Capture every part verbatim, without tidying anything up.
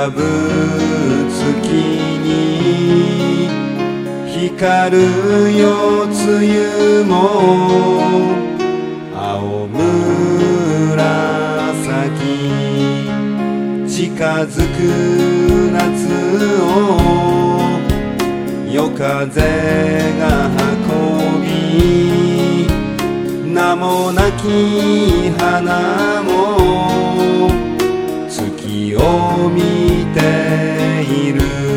ぶ月に光るよ梅雨も青紫近づく夏を夜風が運び名もなき花も月を見ている。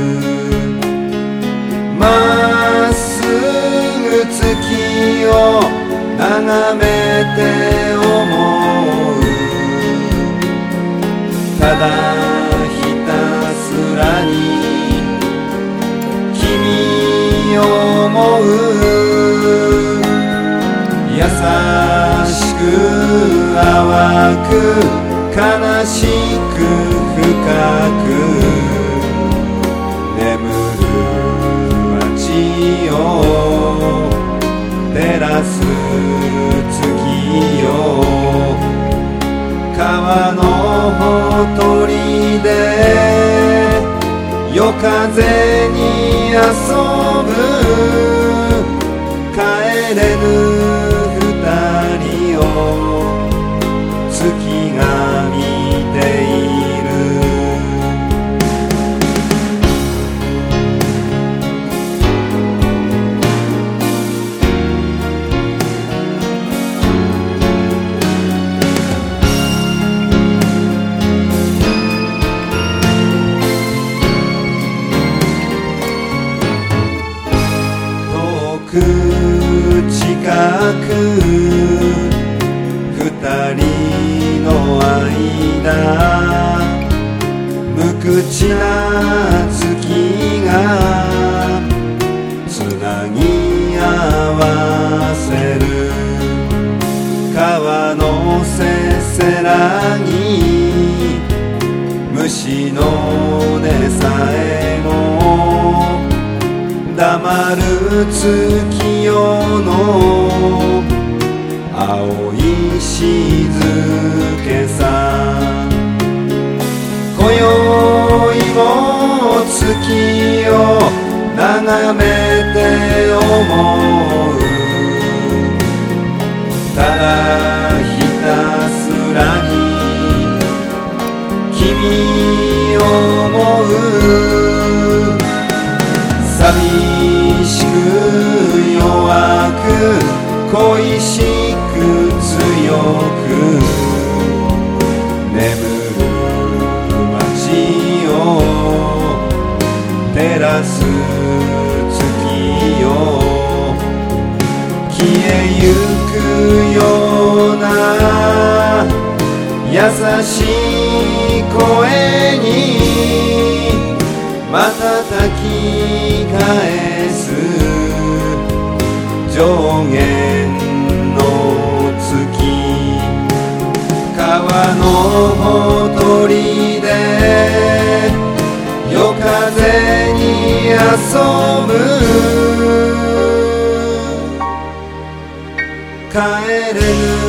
まっすぐ月を眺めて思う。ただひたすらに君を思う。優しく淡く悲しく深く眠る街を照らす月よ。川のほとりで夜風に遊ぶ。帰れぬ二人を月が見ている。近く二人の間無口な月がつなぎ合わせる。川のせせらぎ虫の音さえも黙る月夜の青い静けさ。今宵も月を眺めて思う。ただひたすらに君を思う。寂しく弱く恋しく強く眠る街を照らす月よ。消えゆくような優しい声に瞬き返す。上限の月川のほとりで夜風に遊ぶ。帰れぬ